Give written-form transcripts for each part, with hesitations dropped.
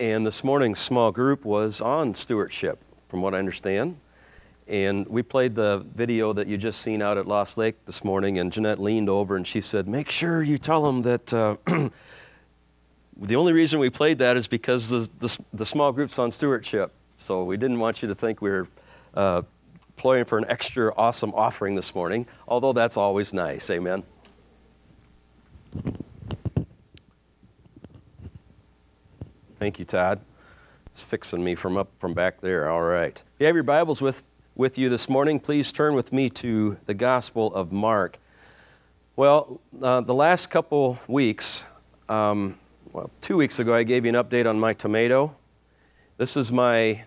and this morning's small group was on stewardship, from what I understand. And we played the video that you just seen out at Lost Lake this morning, and Jeanette leaned over and she said, make sure you tell them that the only reason we played that is because the small group's on stewardship. So we didn't want you to think we were playing for an extra awesome offering this morning, although that's always nice. Amen. Thank you, Todd. It's fixing me from back there. All right. If you have your Bibles with you this morning, please turn with me to the Gospel of Mark. Well, the last couple weeks, 2 weeks ago, I gave you an update on my tomato. This is my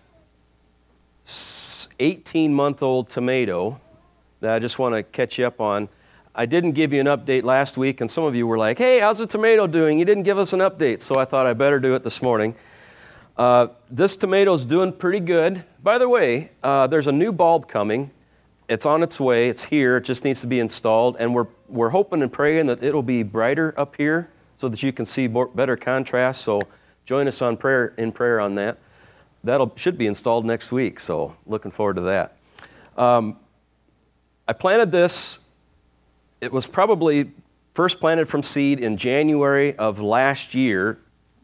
18-month-old tomato that I just want to catch you up on. I didn't give you an update last week, and some of you were like, hey, how's the tomato doing? You didn't give us an update, so I thought I better do it this morning. This tomato's doing pretty good. By the way, there's a new bulb coming. It's on its way. It's here. It just needs to be installed, and we're hoping and praying that it'll be brighter up here so that you can see better contrast. So join us in prayer on that. Should be installed next week, so looking forward to that. I planted this. It was probably first planted from seed in January of last year,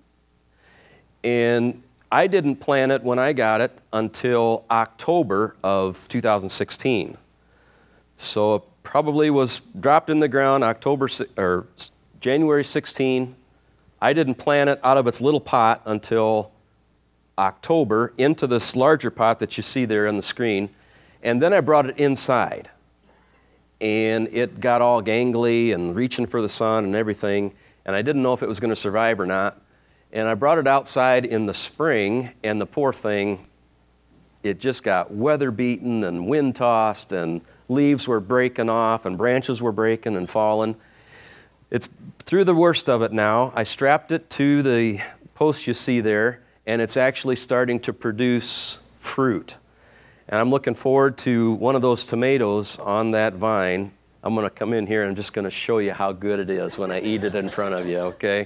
and I didn't plant it when I got it until October of 2016. So it probably was dropped in the ground January 16. I didn't plant it out of its little pot until October into this larger pot that you see there on the screen, and then I brought it inside. And it got all gangly and reaching for the sun and everything, and I didn't know if it was going to survive or not. And I brought it outside in the spring, and the poor thing, it just got weather-beaten and wind-tossed, and leaves were breaking off, and branches were breaking and falling. It's through the worst of it now. I strapped it to the post you see there, and it's actually starting to produce fruit. And I'm looking forward to one of those tomatoes on that vine. I'm going to come in here and I'm just going to show you how good it is when I eat it in front of you, okay?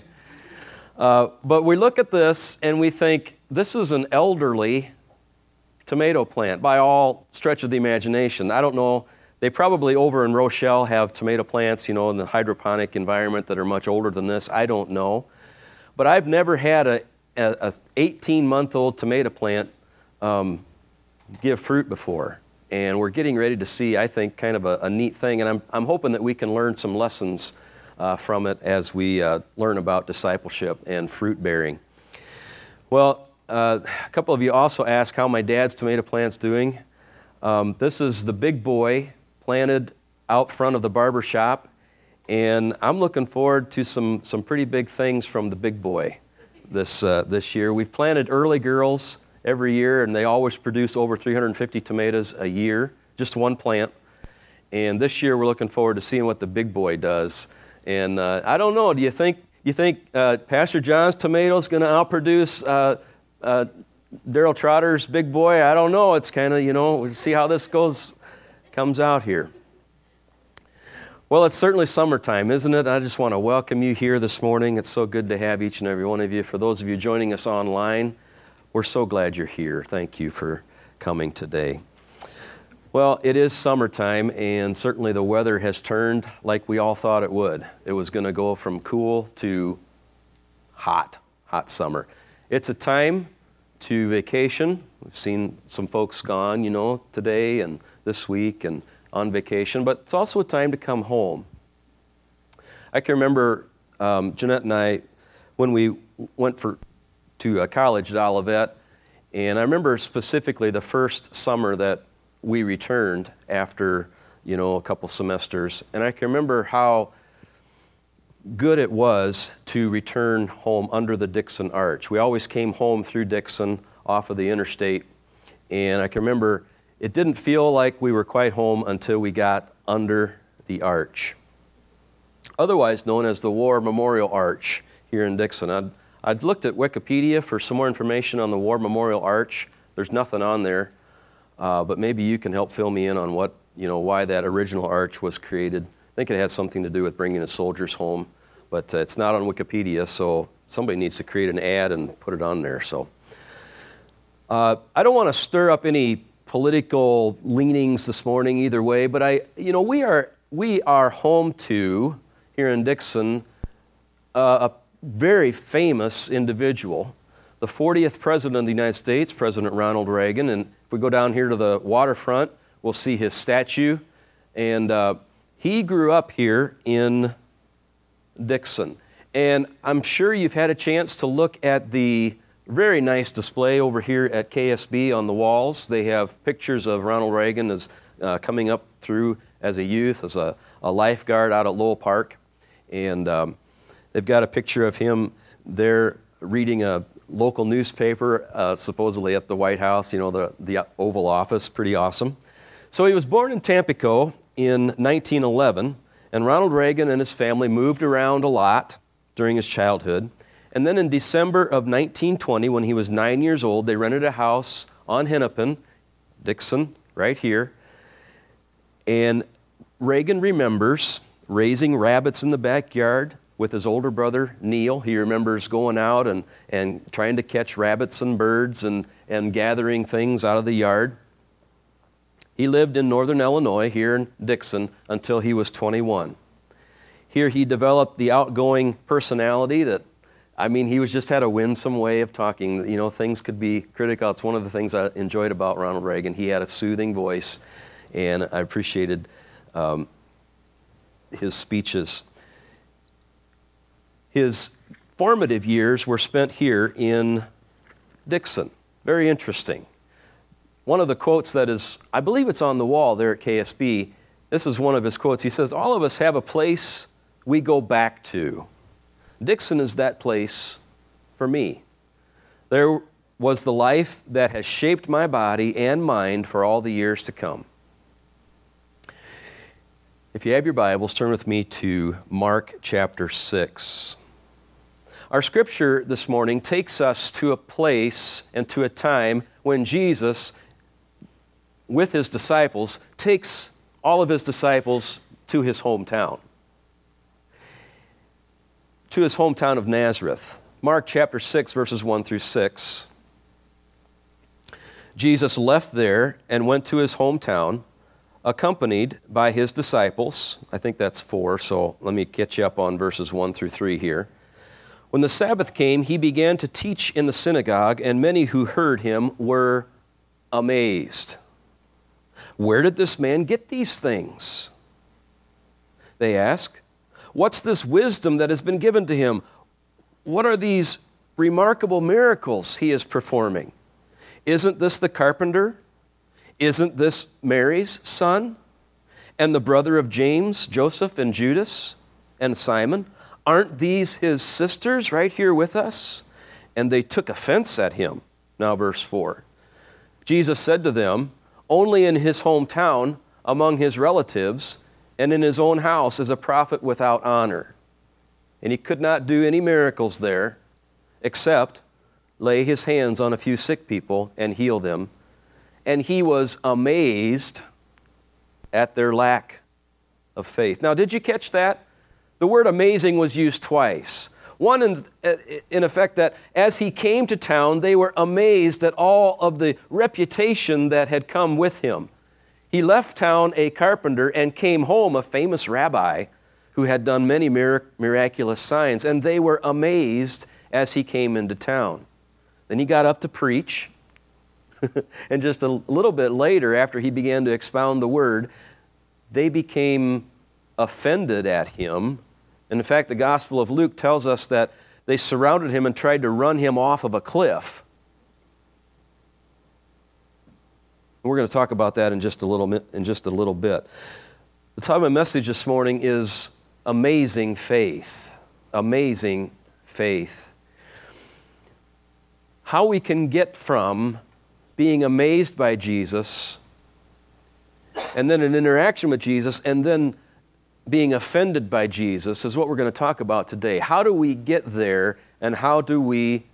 But we look at this and we think, this is an elderly tomato plant by all stretch of the imagination. I don't know, they probably over in Rochelle have tomato plants, in the hydroponic environment that are much older than this. I don't know. But I've never had a 18-month-old tomato plant give fruit before, and we're getting ready to see, I think, kind of a neat thing, and I'm hoping that we can learn some lessons from it as we learn about discipleship and fruit bearing. Well, a couple of you also asked how my dad's tomato plant's doing. This is the big boy planted out front of the barber shop, and I'm looking forward to some pretty big things from the big boy this year. We've planted early girls every year, and they always produce over 350 tomatoes a year, just one plant. And this year we're looking forward to seeing what the big boy does. And I don't know, do you think Pastor John's tomatoes going to outproduce Daryl Trotter's big boy? I don't know. It's kind of, we'll see how this comes out here. Well, it's certainly summertime, isn't it? I just want to welcome you here this morning. It's so good to have each and every one of you. For those of you joining us online, we're so glad you're here. Thank you for coming today. Well, it is summertime, and certainly the weather has turned like we all thought it would. It was going to go from cool to hot summer. It's a time to vacation. We've seen some folks gone, today and this week and on vacation, but it's also a time to come home. I can remember Jeanette and I, when we went to college at Olivet, and I remember specifically the first summer that we returned after, a couple semesters, and I can remember how good it was to return home under the Dixon Arch. We always came home through Dixon off of the interstate, and I can remember it didn't feel like we were quite home until we got under the arch, otherwise known as the War Memorial Arch here in Dixon. I'd looked at Wikipedia for some more information on the War Memorial Arch. There's nothing on there, but maybe you can help fill me in on why that original arch was created. I think it has something to do with bringing the soldiers home, but it's not on Wikipedia, so somebody needs to create an ad and put it on there. So I don't want to stir up any political leanings this morning either way, but we are home to, here in Dixon, a very famous individual, the 40th President of the United States, President Ronald Reagan. And if we go down here to the waterfront, we'll see his statue. And he grew up here in Dixon. And I'm sure you've had a chance to look at the very nice display over here at KSB on the walls. They have pictures of Ronald Reagan as coming up through as a youth, as a lifeguard out at Lowell Park. And they've got a picture of him there reading a local newspaper, supposedly at the White House, the Oval Office. Pretty awesome. So he was born in Tampico in 1911, and Ronald Reagan and his family moved around a lot during his childhood. And then in December of 1920, when he was 9 years old, they rented a house on Hennepin, Dixon, right here. And Reagan remembers raising rabbits in the backyard with his older brother, Neil. He remembers going out and trying to catch rabbits and birds and gathering things out of the yard. He lived in northern Illinois, here in Dixon, until he was 21. Here he developed the outgoing personality that, he just had a winsome way of talking. Things could be critical. It's one of the things I enjoyed about Ronald Reagan. He had a soothing voice, and I appreciated his speeches. His formative years were spent here in Dixon. Very interesting. One of the quotes that is, I believe it's on the wall there at KSB, this is one of his quotes. He says, "All of us have a place we go back to. Dixon is that place for me. There was the life that has shaped my body and mind for all the years to come." If you have your Bibles, turn with me to Mark chapter 6. Our scripture this morning takes us to a place and to a time when Jesus, with his disciples, takes all of his disciples to his hometown. To his hometown of Nazareth. Mark chapter 6, verses 1 through 6. Jesus left there and went to his hometown, accompanied by his disciples. I think that's 4, so let me catch you up on verses 1 through 3 here. When the Sabbath came, he began to teach in the synagogue, and many who heard him were amazed. "Where did this man get these things?" they asked. "What's this wisdom that has been given to him? What are these remarkable miracles he is performing? Isn't this the carpenter? Isn't this Mary's son? And the brother of James, Joseph, and Judas, and Simon? Aren't these his sisters right here with us?" And they took offense at him. Now verse 4. Jesus said to them, "Only in his hometown, among his relatives, and in his own house is a prophet without honor." And he could not do any miracles there, except lay his hands on a few sick people and heal them. And he was amazed at their lack of faith. Now, did you catch that? The word amazing was used twice. One, in effect, that as he came to town, they were amazed at all of the reputation that had come with him. He left town a carpenter and came home a famous rabbi who had done many miraculous signs, and they were amazed as he came into town. Then he got up to preach, and just a little bit later, after he began to expound the word, they became offended at him. And in fact, the Gospel of Luke tells us that they surrounded him and tried to run him off of a cliff. We're going to talk about that in just a little bit. The title of my message this morning is Amazing Faith. Amazing Faith. How we can get from being amazed by Jesus and then an interaction with Jesus and then being offended by Jesus is what we're going to talk about today. How do we get there, and how do we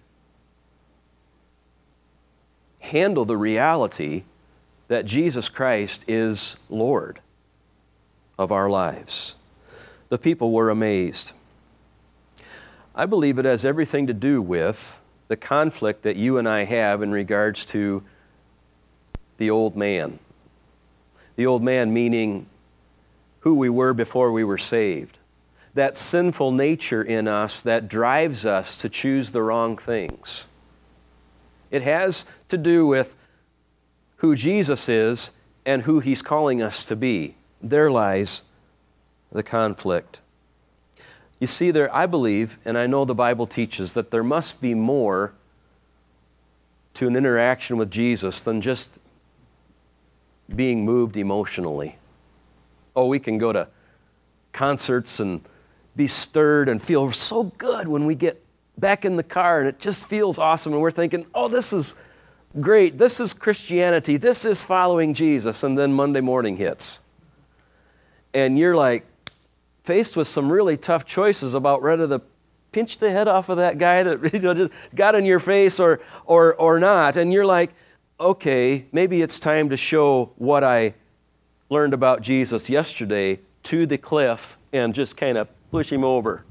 handle the reality that Jesus Christ is Lord of our lives? The people were amazed. I believe it has everything to do with the conflict that you and I have in regards to the old man. The old man meaning who we were before we were saved. That sinful nature in us that drives us to choose the wrong things. It has to do with who Jesus is and who He's calling us to be. There lies the conflict. You see, I believe, and I know the Bible teaches, that there must be more to an interaction with Jesus than just being moved emotionally. Oh, we can go to concerts and be stirred and feel so good when we get back in the car and it just feels awesome and we're thinking, oh, this is great, this is Christianity, this is following Jesus, and then Monday morning hits. And you're like faced with some really tough choices about whether to pinch the head off of that guy that just got in your face or not. And you're like, okay, maybe it's time to show what I learned about Jesus yesterday to the cliff and just kind of push him over.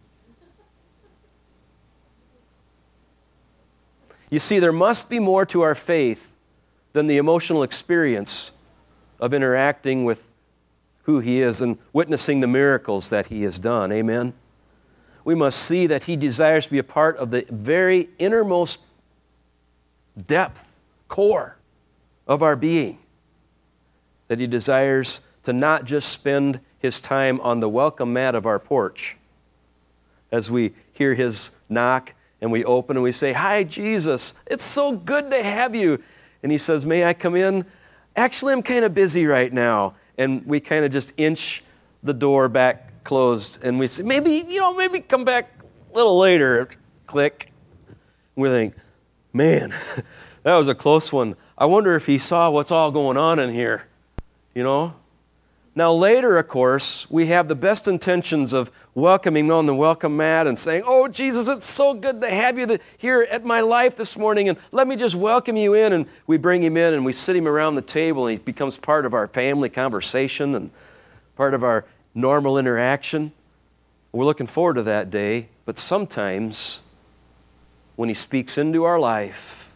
You see, there must be more to our faith than the emotional experience of interacting with who He is and witnessing the miracles that He has done. Amen? We must see that He desires to be a part of the very innermost depth, core of our being. That He desires to not just spend His time on the welcome mat of our porch as we hear His knock and we open and we say, "Hi, Jesus, it's so good to have you." And He says, "May I come in? Actually, I'm kind of busy right now." And we kind of just inch the door back closed and we say, maybe come back a little later. Click. We think, man, that was a close one. I wonder if He saw what's all going on in here, Now later, of course, we have the best intentions of welcoming on the welcome mat and saying, "Oh, Jesus, it's so good to have you here at my life this morning, and let me just welcome you in." And we bring Him in and we sit Him around the table and He becomes part of our family conversation and part of our normal interaction. We're looking forward to that day, but sometimes when He speaks into our life,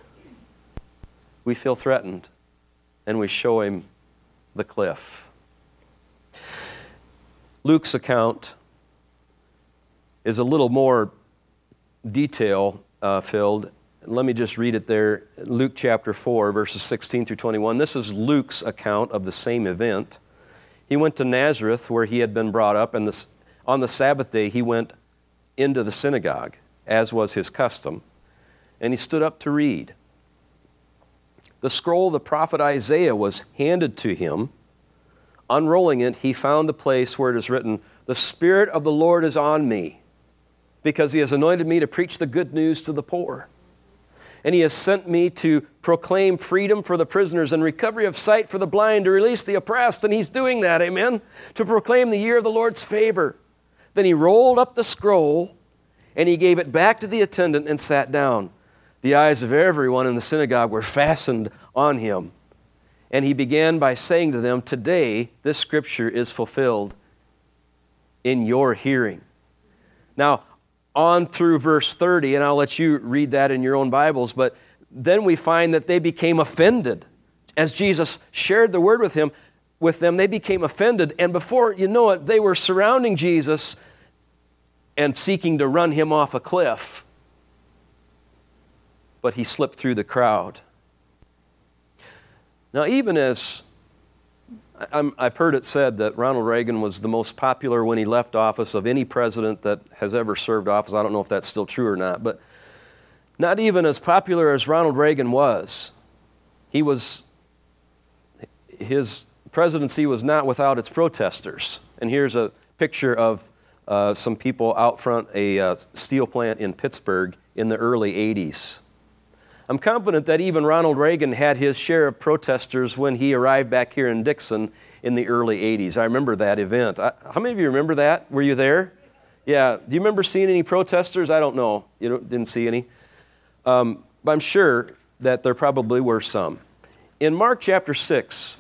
we feel threatened and we show Him the cliff. Luke's account is a little more detail-filled. Let me just read it there. Luke chapter 4, verses 16 through 21. This is Luke's account of the same event. He went to Nazareth, where he had been brought up, and on the Sabbath day he went into the synagogue, as was his custom, and he stood up to read. The scroll of the prophet Isaiah was handed to him. Unrolling it, he found the place where it is written, "The Spirit of the Lord is on me, because He has anointed me to preach the good news to the poor. And He has sent me to proclaim freedom for the prisoners and recovery of sight for the blind, to release the oppressed." And He's doing that, amen? To proclaim the year of the Lord's favor. Then He rolled up the scroll and He gave it back to the attendant and sat down. The eyes of everyone in the synagogue were fastened on Him. And He began by saying to them, "Today this scripture is fulfilled in your hearing." Now, on through verse 30, and I'll let you read that in your own Bibles, but then we find that they became offended. As Jesus shared the word with them, they became offended, and before you know it, they were surrounding Jesus and seeking to run Him off a cliff. But He slipped through the crowd. Now, even as I've heard it said that Ronald Reagan was the most popular when he left office of any president that has ever served office. I don't know if that's still true or not, but not even as popular as Ronald Reagan was, his presidency was not without its protesters. And here's a picture of some people out front a steel plant in Pittsburgh in the early 80s. I'm confident that even Ronald Reagan had his share of protesters when he arrived back here in Dixon in the early 80s. I remember that event. How many of you remember that? Were you there? Yeah. Do you remember seeing any protesters? I don't know. You didn't see any? But I'm sure that there probably were some. In Mark chapter 6,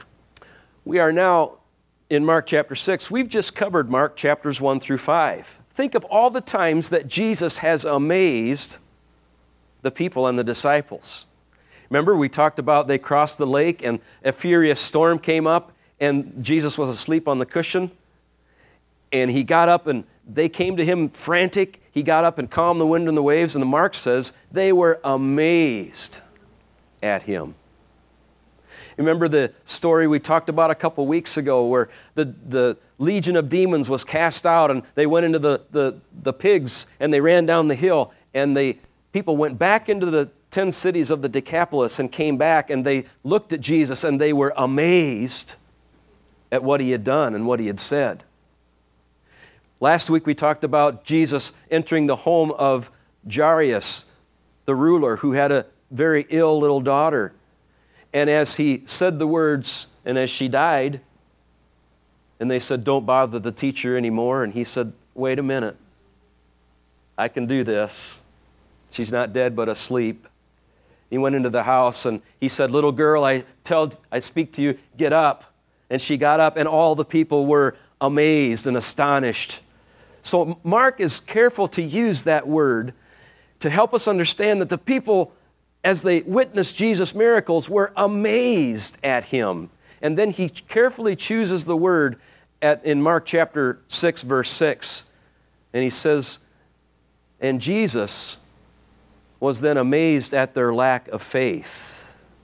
we are now in Mark chapter 6. We've just covered Mark chapters 1 through 5. think of all the times that Jesus has amazed the people and the disciples. Remember, we talked about they crossed the lake and a furious storm came up and Jesus was asleep on the cushion. And he got up and they came to him frantic. He got up and calmed the wind and the waves. And the Mark says they were amazed at him. Remember the story we talked about a couple weeks ago where the legion of demons was cast out and they went into the pigs and they ran down the hill and people went back into the 10 cities of the Decapolis and came back and they looked at Jesus and they were amazed at what he had done and what he had said. Last week we talked about Jesus entering the home of Jairus, the ruler, who had a very ill little daughter. And as he said the words, and as she died, and they said, "Don't bother the teacher anymore," and he said, "Wait a minute. I can do this. She's not dead but asleep." He went into the house and he said, "Little girl, I speak to you, get up." And she got up and all the people were amazed and astonished. So Mark is careful to use that word to help us understand that the people, as they witnessed Jesus' miracles, were amazed at him. And then he carefully chooses the word in Mark chapter 6, verse 6. And he says, "And Jesus was then amazed at their lack of faith."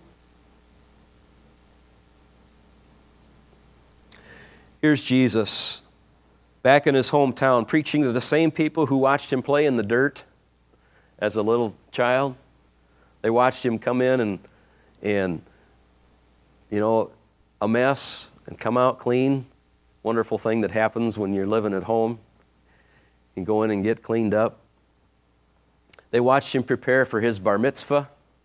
Here's Jesus back in his hometown, preaching to the same people who watched him play in the dirt as a little child. They watched him come in and a mess and come out clean. Wonderful thing that happens when you're living at home. You go in and get cleaned up. They watched him prepare for his bar mitzvah.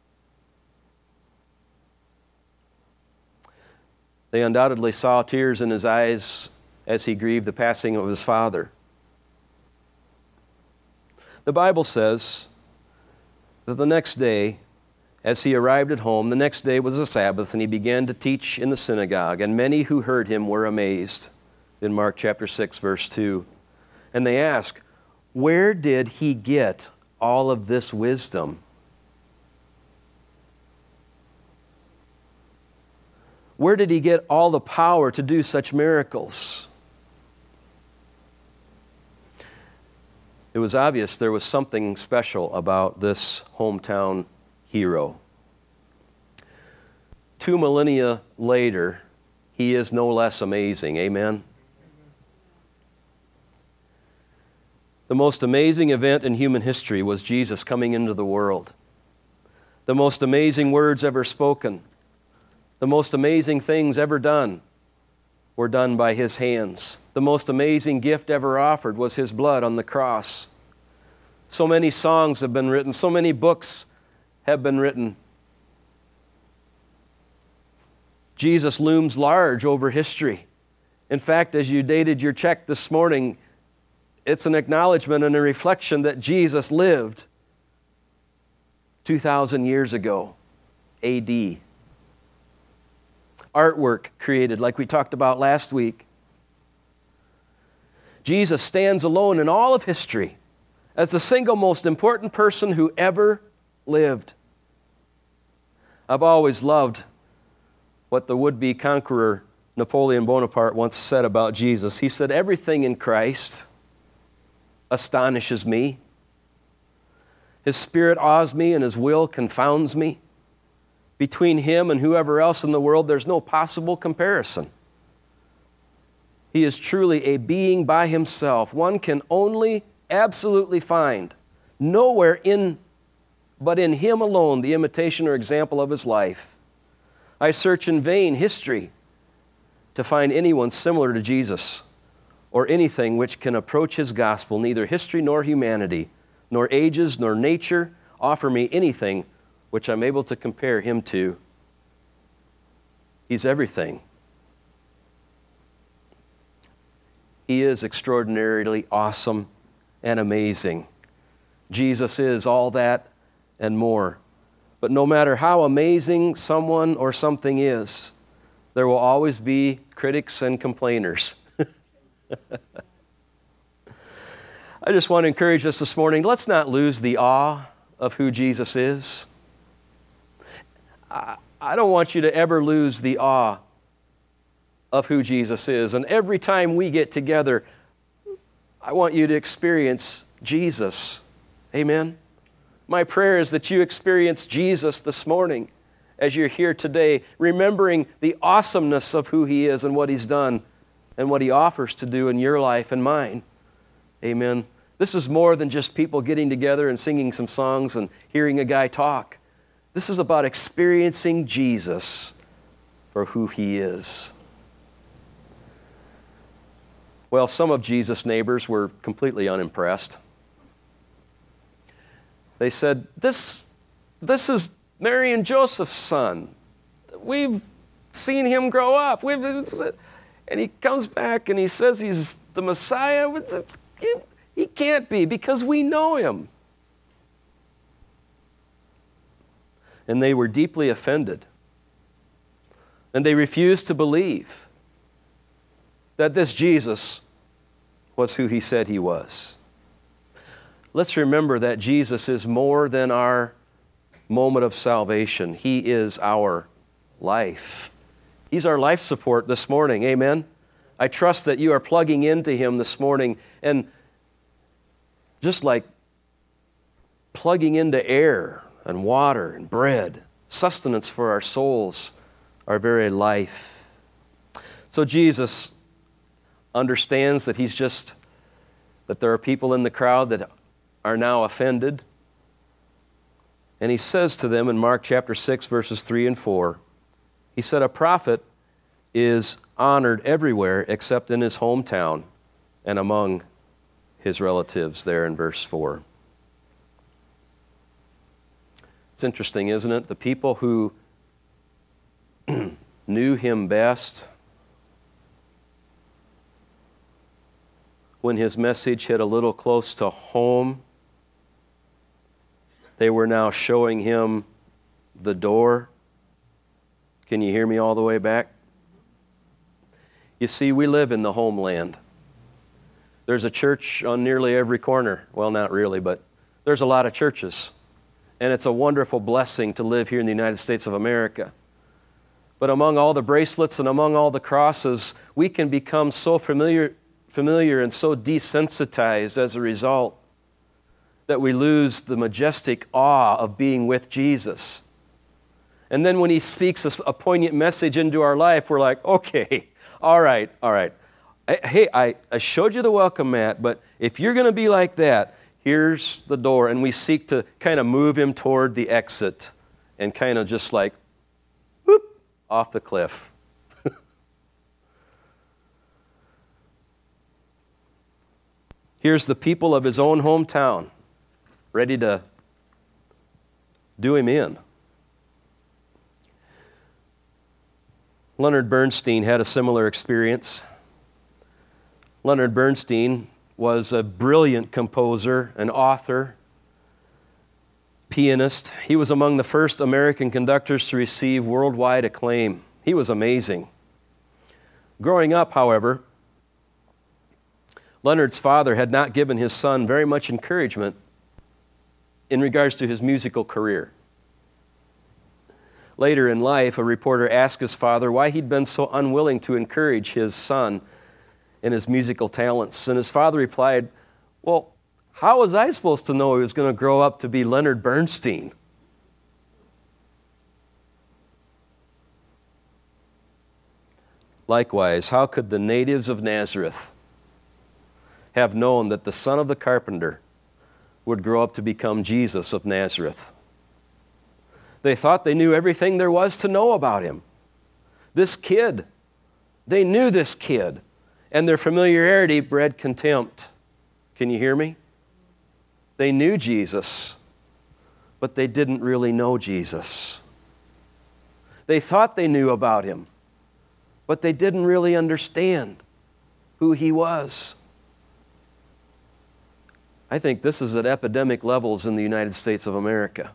They undoubtedly saw tears in his eyes as he grieved the passing of his father. The Bible says that the next day, as he arrived at home, the next day was a Sabbath, and he began to teach in the synagogue, and many who heard him were amazed. In Mark chapter 6, verse 2. And they ask, "Where did he get all of this wisdom? Where did he get all the power to do such miracles?" It was obvious there was something special about this hometown hero. 2 millennia later, he is no less amazing. Amen? The most amazing event in human history was Jesus coming into the world. The most amazing words ever spoken, the most amazing things ever done were done by his hands. The most amazing gift ever offered was his blood on the cross. So many songs have been written, so many books have been written. Jesus looms large over history. In fact, as you dated your check this morning, it's an acknowledgement and a reflection that Jesus lived 2,000 years ago, A.D. Artwork created, like we talked about last week. Jesus stands alone in all of history as the single most important person who ever lived. I've always loved what the would-be conqueror Napoleon Bonaparte once said about Jesus. He said, "Everything in Christ astonishes me. His spirit awes me and his will confounds me. Between him and whoever else in the world, there's no possible comparison. He is truly a being by himself. One can only absolutely find nowhere but in him alone the imitation or example of his life. I search in vain history to find anyone similar to Jesus or anything which can approach his gospel. Neither history nor humanity, nor ages nor nature offer me anything which I'm able to compare him to. He's everything. He is extraordinarily awesome and amazing. Jesus is all that and more. But no matter how amazing someone or something is, there will always be critics and complainers. I just want to encourage us this morning, let's not lose the awe of who Jesus is. I don't want you to ever lose the awe of who Jesus is. And every time we get together, I want you to experience Jesus. Amen? My prayer is that you experience Jesus this morning as you're here today, remembering the awesomeness of who He is and what He's done and what He offers to do in your life and mine. Amen. This is more than just people getting together and singing some songs and hearing a guy talk. This is about experiencing Jesus for who He is. Well, some of Jesus' neighbors were completely unimpressed. They said, this is Mary and Joseph's son. We've seen him grow up. And he comes back and he says he's the Messiah. He can't be because we know him. And they were deeply offended. And they refused to believe that this Jesus was who He said He was. Let's remember that Jesus is more than our moment of salvation. He is our life. He's our life support this morning. Amen? I trust that you are plugging into Him this morning, and just like plugging into air and water and bread, sustenance for our souls, our very life. So Jesus understands that that there are people in the crowd that are now offended. And He says to them in Mark chapter 6, verses 3 and 4, He said, a prophet is honored everywhere except in his hometown and among his relatives, there in verse 4. It's interesting, isn't it? The people who knew Him best, when His message hit a little close to home, they were now showing Him the door. Can you hear me all the way back? You see, we live in the homeland. There's a church on nearly every corner. Well, not really, but there's a lot of churches. And it's a wonderful blessing to live here in the United States of America. But among all the bracelets and among all the crosses, we can become so familiar and so desensitized as a result that we lose the majestic awe of being with Jesus. And then when He speaks a poignant message into our life, we're like, okay, all right. Hey, I showed you the welcome mat, but if you're going to be like that, here's the door. And we seek to kind of move him toward the exit and kind of just like, whoop, off the cliff. Here's the people of his own hometown ready to do him in. Leonard Bernstein had a similar experience. Leonard Bernstein was a brilliant composer, an author, pianist. He was among the first American conductors to receive worldwide acclaim. He was amazing. Growing up, however, Leonard's father had not given his son very much encouragement in regards to his musical career. Later in life, a reporter asked his father why he'd been so unwilling to encourage his son in his musical talents. And his father replied, well, how was I supposed to know he was going to grow up to be Leonard Bernstein? Likewise, how could the natives of Nazareth have known that the son of the carpenter would grow up to become Jesus of Nazareth? They thought they knew everything there was to know about him. This kid, they knew this kid, and their familiarity bred contempt. Can you hear me? They knew Jesus, but they didn't really know Jesus. They thought they knew about him, but they didn't really understand who he was. I think this is at epidemic levels in the United States of America.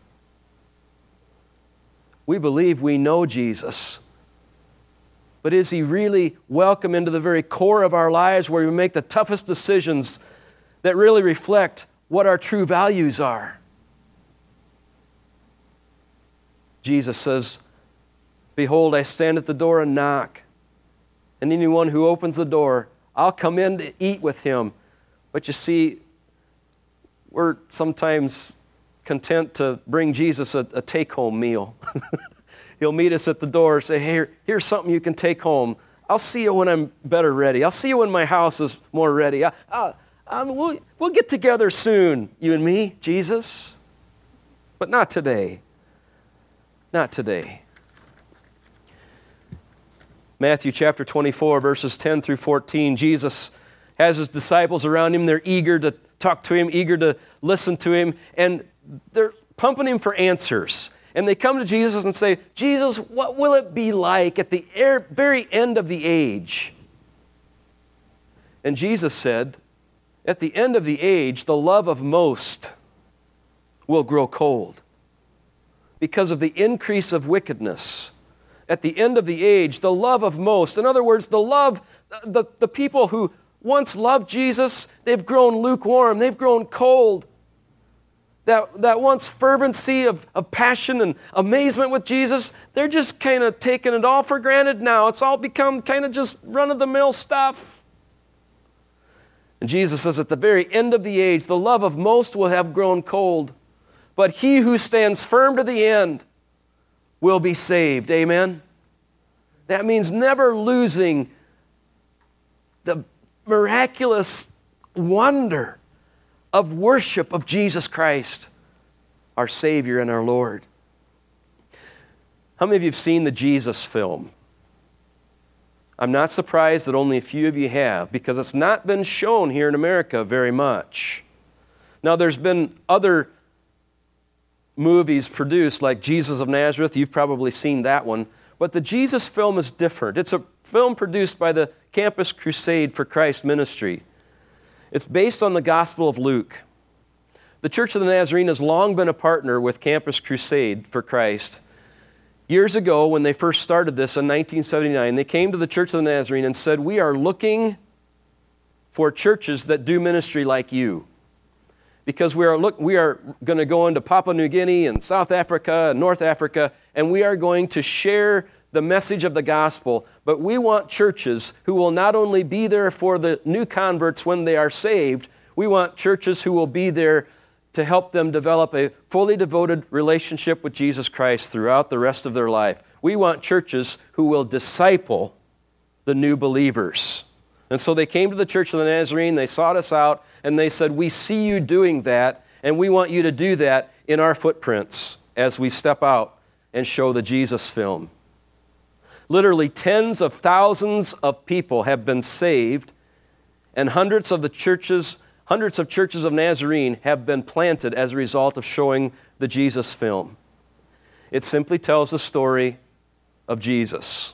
We believe we know Jesus, but is he really welcome into the very core of our lives where we make the toughest decisions that really reflect what our true values are. Jesus says, "Behold, I stand at the door and knock. And anyone who opens the door, I'll come in to eat with him." But you see, we're sometimes content to bring Jesus a take-home meal. He'll meet us at the door and say, "Hey, here's something you can take home. I'll see you when I'm better ready. I'll see you when my house is more ready. We'll get together soon, you and me, Jesus." But not today. Not today. Matthew chapter 24, verses 10 through 14, Jesus has his disciples around him. They're eager to talk to him, eager to listen to him, and they're pumping him for answers. And they come to Jesus and say, "Jesus, what will it be like at the very end of the age?" And Jesus said, "At the end of the age, the love of most will grow cold because of the increase of wickedness. At the end of the age, the love of most," in other words, the people who once loved Jesus, they've grown lukewarm, they've grown cold. That once fervency of passion and amazement with Jesus, they're just kind of taking it all for granted now. It's all become kind of just run-of-the-mill stuff. And Jesus says, at the very end of the age, the love of most will have grown cold, but he who stands firm to the end will be saved. Amen? That means never losing the miraculous wonder of worship of Jesus Christ, our Savior and our Lord. How many of you have seen the Jesus film? I'm not surprised that only a few of you have, because it's not been shown here in America very much. Now, there's been other movies produced, like Jesus of Nazareth. You've probably seen that one. But the Jesus film is different. It's a film produced by the Campus Crusade for Christ Ministry. It's based on the Gospel of Luke. The Church of the Nazarene has long been a partner with Campus Crusade for Christ. Years ago, when they first started this in 1979, they came to the Church of the Nazarene and said, "We are looking for churches that do ministry like you. Because we are going to go into Papua New Guinea and South Africa and North Africa, and we are going to share the message of the gospel, but we want churches who will not only be there for the new converts when they are saved, we want churches who will be there to help them develop a fully devoted relationship with Jesus Christ throughout the rest of their life. We want churches who will disciple the new believers." And so they came to the Church of the Nazarene, they sought us out, and they said, "We see you doing that, and we want you to do that in our footprints as we step out and show the Jesus film." Literally tens of thousands of people have been saved, and hundreds of churches of Nazarene have been planted as a result of showing the Jesus film. It simply tells the story of Jesus.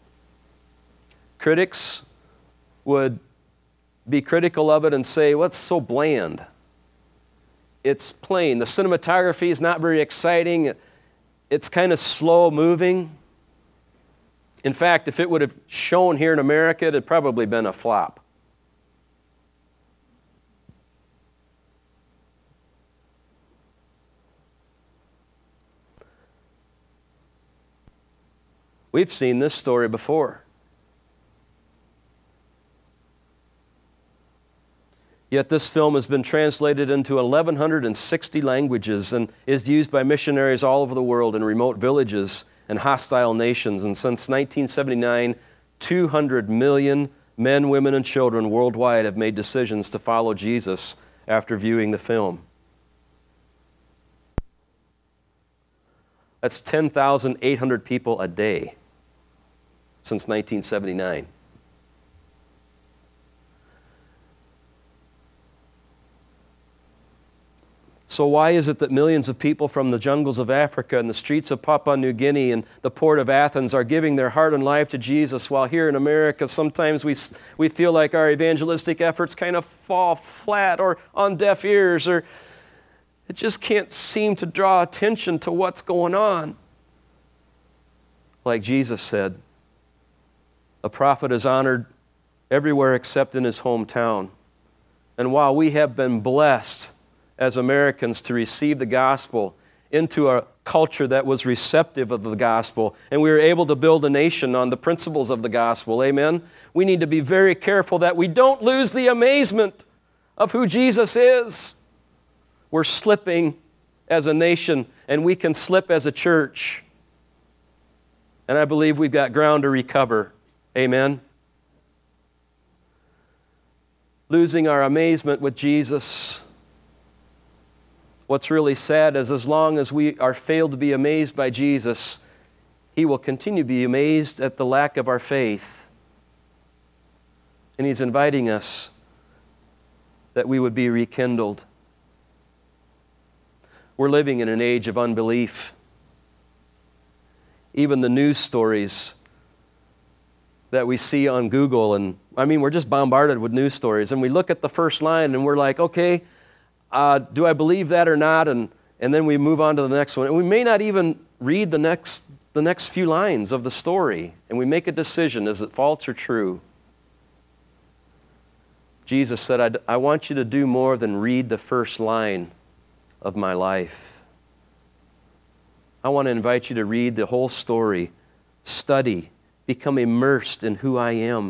Critics would be critical of it and say, "Well, it's so bland. It's plain. The cinematography is not very exciting. It's kind of slow moving." In fact, if it would have shown here in America, it had probably been a flop. We've seen this story before. Yet this film has been translated into 1,160 languages and is used by missionaries all over the world in remote villages and hostile nations. And since 1979, 200 million men, women, and children worldwide have made decisions to follow Jesus after viewing the film. That's 10,800 people a day since 1979. So why is it that millions of people from the jungles of Africa and the streets of Papua New Guinea and the port of Athens are giving their heart and life to Jesus, while here in America sometimes we feel like our evangelistic efforts kind of fall flat or on deaf ears, or it just can't seem to draw attention to what's going on? Like Jesus said, a prophet is honored everywhere except in his hometown. And while we have been blessed as Americans to receive the gospel into a culture that was receptive of the gospel, and we were able to build a nation on the principles of the gospel, amen? We need to be very careful that we don't lose the amazement of who Jesus is. We're slipping as a nation, and we can slip as a church. And I believe we've got ground to recover, amen? Losing our amazement with Jesus. What's really sad is as long as we are failed to be amazed by Jesus, He will continue to be amazed at the lack of our faith. And He's inviting us that we would be rekindled. We're living in an age of unbelief. Even the news stories that we see on Google, and we're just bombarded with news stories, and we look at the first line and we're like, okay, do I believe that or not? And then we move on to the next one. And we may not even read the next few lines of the story, and we make a decision, is it false or true? Jesus said, I want you to do more than read the first line of my life. I want to invite you to read the whole story, study, become immersed in who I am.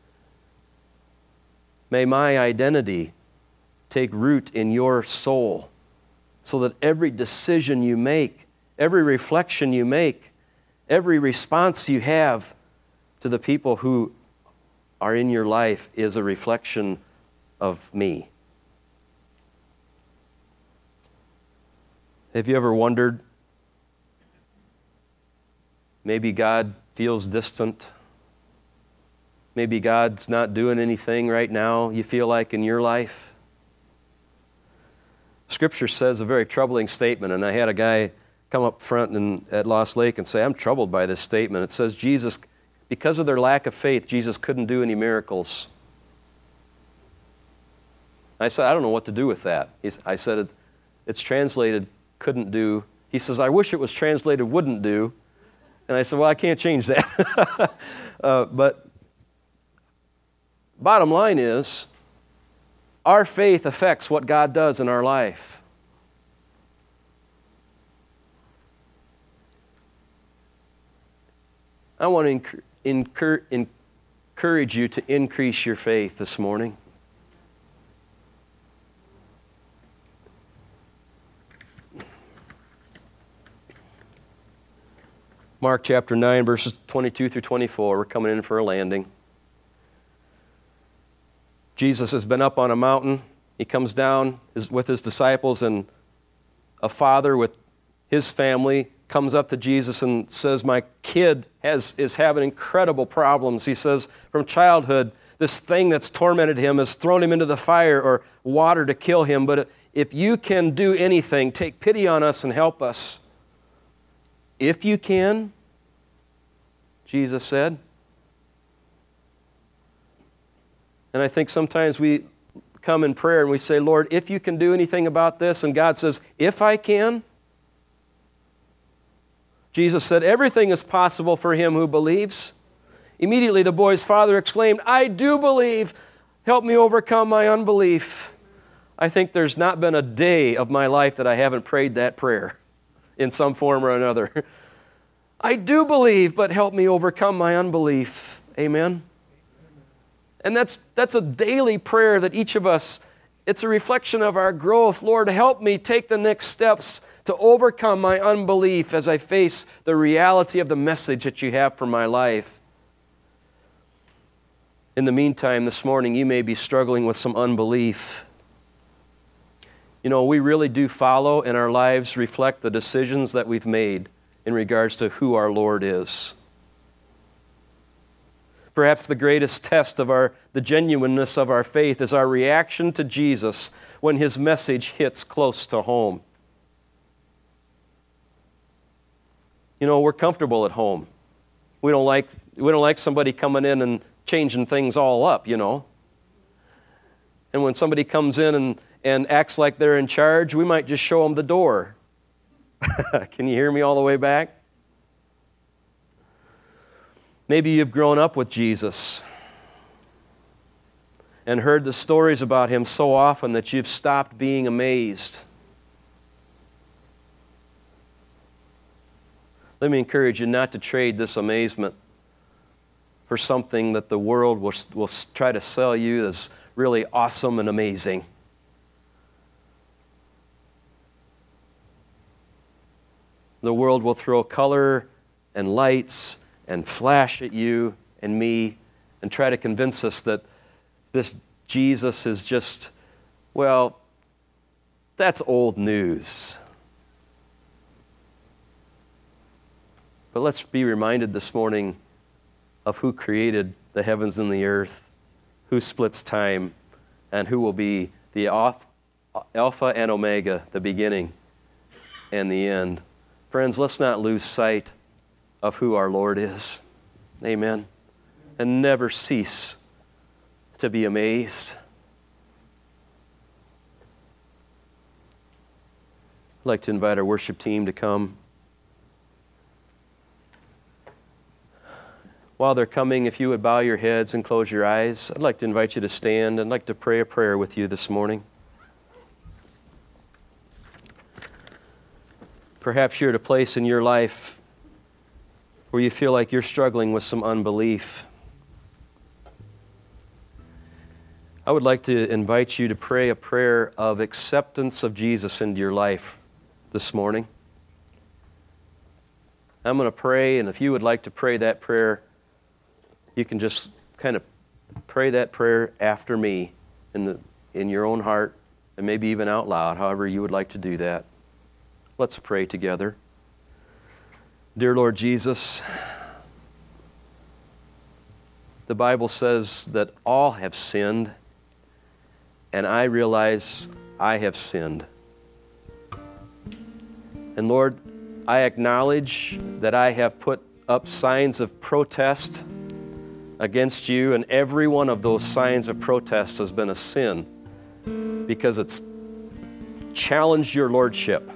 May my identity take root in your soul so that every decision you make, every reflection you make, every response you have to the people who are in your life is a reflection of me. Have you ever wondered, maybe God feels distant? Maybe God's not doing anything right now, you feel like, in your life? Scripture says a very troubling statement, and I had a guy come up front at Lost Lake and say, I'm troubled by this statement. It says Jesus, because of their lack of faith, Jesus couldn't do any miracles. I said, I don't know what to do with that. I said, it's translated couldn't do. He says, I wish it was translated wouldn't do. And I said, well, I can't change that. But bottom line is, our faith affects what God does in our life. I want to encourage you to increase your faith this morning. Mark chapter 9, verses 22 through 24. We're coming in for a landing. Jesus has been up on a mountain. He comes down with his disciples, and a father with his family comes up to Jesus and says, my kid is having incredible problems. He says, from childhood, this thing that's tormented him has thrown him into the fire or water to kill him. But if you can do anything, take pity on us and help us. If you can, Jesus said. And I think sometimes we come in prayer and we say, Lord, if you can do anything about this, and God says, if I can. Jesus said, everything is possible for him who believes. Immediately the boy's father exclaimed, I do believe. Help me overcome my unbelief. I think there's not been a day of my life that I haven't prayed that prayer in some form or another. I do believe, but help me overcome my unbelief. Amen. And that's a daily prayer that each of us, it's a reflection of our growth. Lord, help me take the next steps to overcome my unbelief as I face the reality of the message that you have for my life. In the meantime, this morning, you may be struggling with some unbelief. You know, we really do follow, and our lives reflect the decisions that we've made in regards to who our Lord is. Perhaps the greatest test of the genuineness of our faith is our reaction to Jesus when his message hits close to home. You know, we're comfortable at home. We don't like somebody coming in and changing things all up, you know. And when somebody comes in and acts like they're in charge, we might just show them the door. Can you hear me all the way back? Maybe you've grown up with Jesus. and heard the stories about him so often that you've stopped being amazed. Let me encourage you not to trade this amazement for something that the world will try to sell you as really awesome and amazing. The world will throw color and lights and flash at you and me and try to convince us that this Jesus is just, well, that's old news. But let's be reminded this morning of who created the heavens and the earth, who splits time, and who will be the Alpha and Omega, the beginning and the end. Friends, let's not lose sight of who our Lord is. Amen. And never cease to be amazed. I'd like to invite our worship team to come. While they're coming, if you would bow your heads and close your eyes, I'd like to invite you to stand. I'd like to pray a prayer with you this morning. Perhaps you're at a place in your life where you feel like you're struggling with some unbelief. I would like to invite you to pray a prayer of acceptance of Jesus into your life this morning. I'm going to pray, and if you would like to pray that prayer, you can just kind of pray that prayer after me in your own heart, and maybe even out loud, however you would like to do that. Let's pray together. Dear Lord Jesus, the Bible says that all have sinned, and I realize I have sinned. And Lord, I acknowledge that I have put up signs of protest against you, and every one of those signs of protest has been a sin because it's challenged your lordship.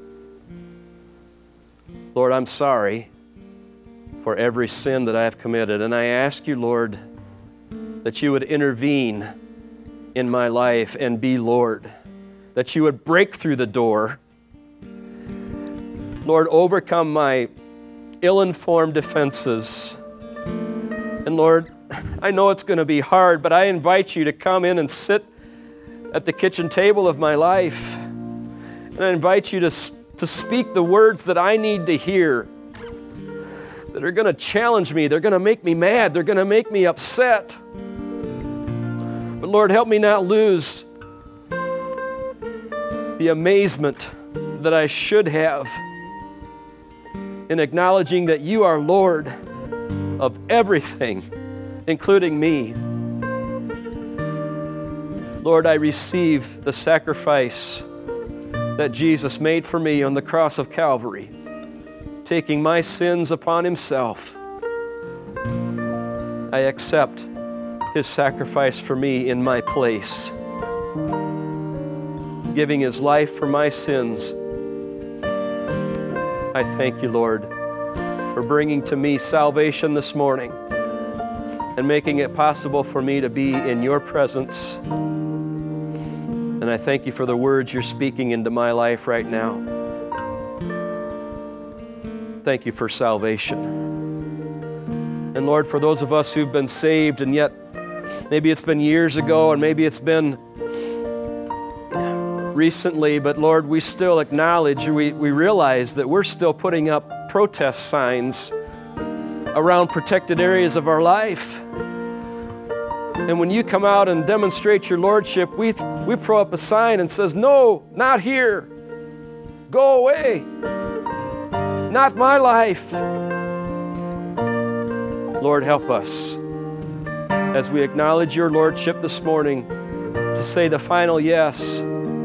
Lord, I'm sorry for every sin that I have committed, and I ask you, Lord, that you would intervene in my life and be Lord, that you would break through the door. Lord, overcome my ill-informed defenses. And Lord, I know it's going to be hard, but I invite you to come in and sit at the kitchen table of my life. And I invite you to speak the words that I need to hear, that are going to challenge me. They're going to make me mad. They're going to make me upset. But Lord, help me not lose the amazement that I should have in acknowledging that you are Lord of everything, including me. Lord, I receive the sacrifice that Jesus made for me on the cross of Calvary, taking my sins upon himself. I accept his sacrifice for me in my place, giving his life for my sins. I thank you, Lord, for bringing to me salvation this morning and making it possible for me to be in your presence. And I thank you for the words you're speaking into my life right now. Thank you for salvation. And Lord, for those of us who've been saved and yet maybe it's been years ago and maybe it's been recently, but Lord, we still acknowledge, we realize that we're still putting up protest signs around protected areas of our life. And when you come out and demonstrate your lordship, we throw up a sign and says, no, not here. Go away. Not my life. Lord, help us as we acknowledge your lordship this morning to say the final yes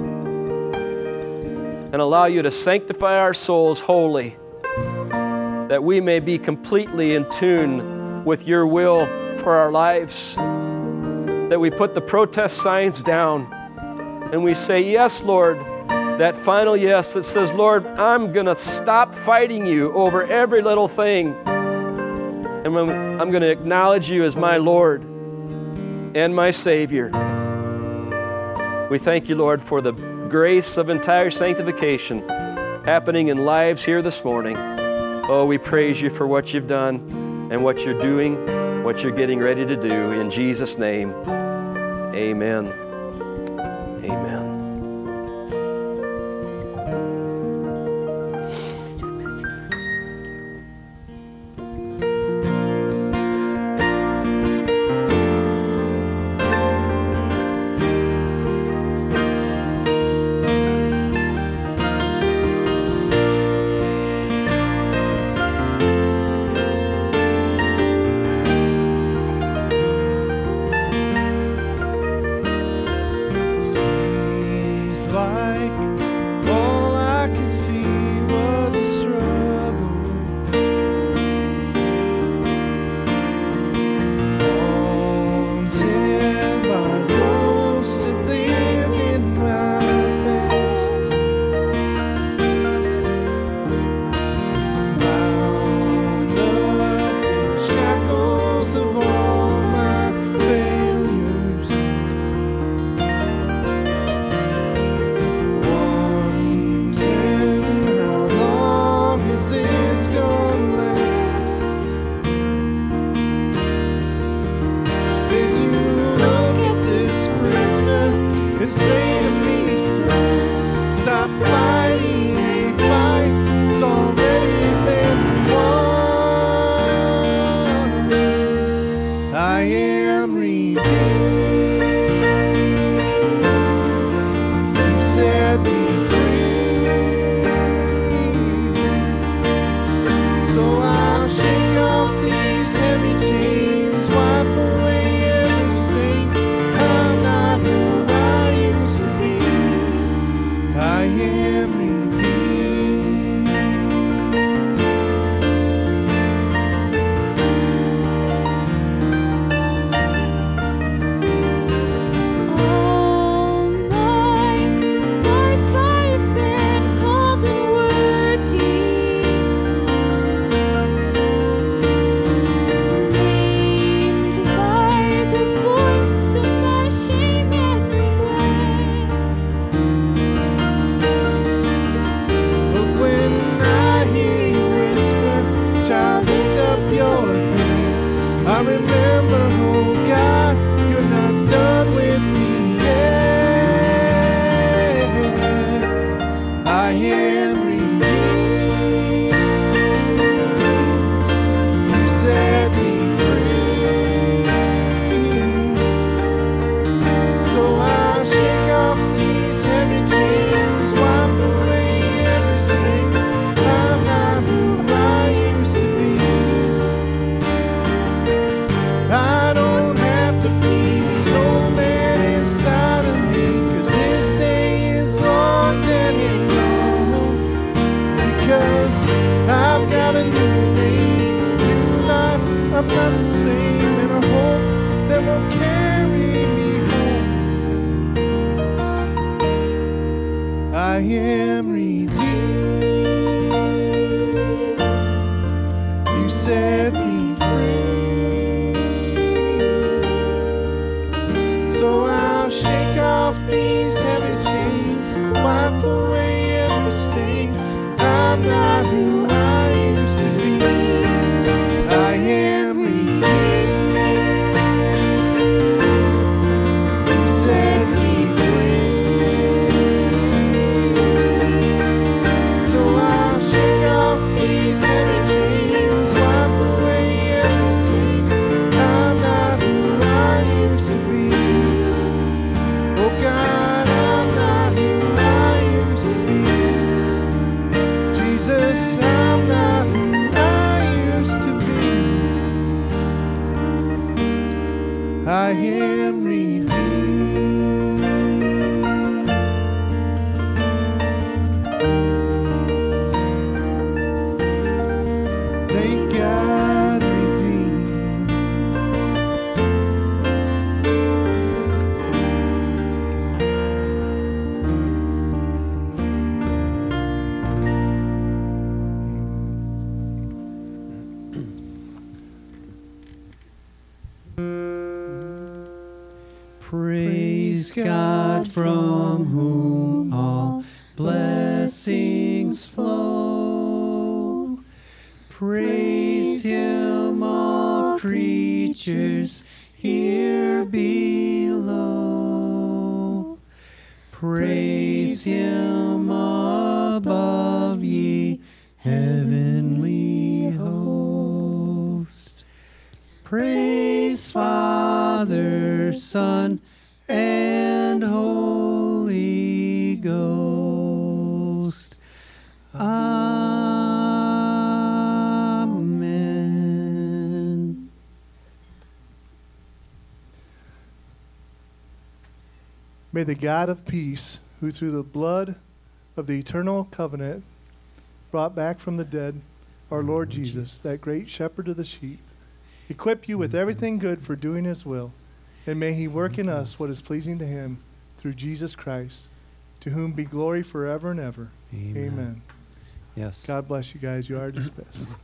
and allow you to sanctify our souls wholly, that we may be completely in tune with your will for our lives, that we put the protest signs down and we say, yes, Lord, that final yes that says, Lord, I'm going to stop fighting you over every little thing, and I'm going to acknowledge you as my Lord, and my Savior. We thank you, Lord, for the grace of entire sanctification happening in lives here this morning. Oh, we praise you for what you've done and what you're doing, what you're getting ready to do. In Jesus' name, amen. Amen. Jesus. Praise God from whom all blessings flow. Praise Him, all creatures here below. Praise Him above, ye heavenly host. Praise Father, Son, and Holy Ghost. Amen. May the God of peace, who through the blood of the eternal covenant brought back from the dead our Lord Jesus, that great shepherd of the sheep, equip you with everything good for doing His will, and may He work in us what is pleasing to Him through Jesus Christ, to whom be glory forever and ever. Amen. Yes. God bless you guys. You are dismissed.